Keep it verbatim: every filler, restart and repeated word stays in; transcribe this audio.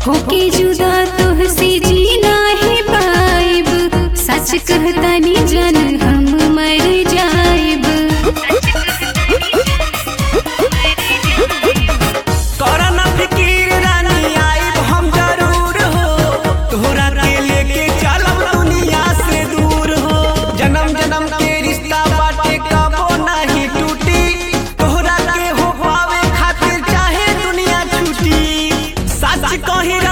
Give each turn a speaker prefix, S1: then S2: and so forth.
S1: होके जुदा तोहसे जीना ही पाइब, सच कहतानी जान हम मर जाइब।
S2: तोरा ना फिकीर रानी आइब हम जरूर हो, तोहरा के लेके चलब दुनिया से दूर हो। जन्म जन्म के रिश्ता बाटे कबो नहीं टूटी, तोहरा के हो पावे खातिर चाहे दुनिया छूटी। सच कही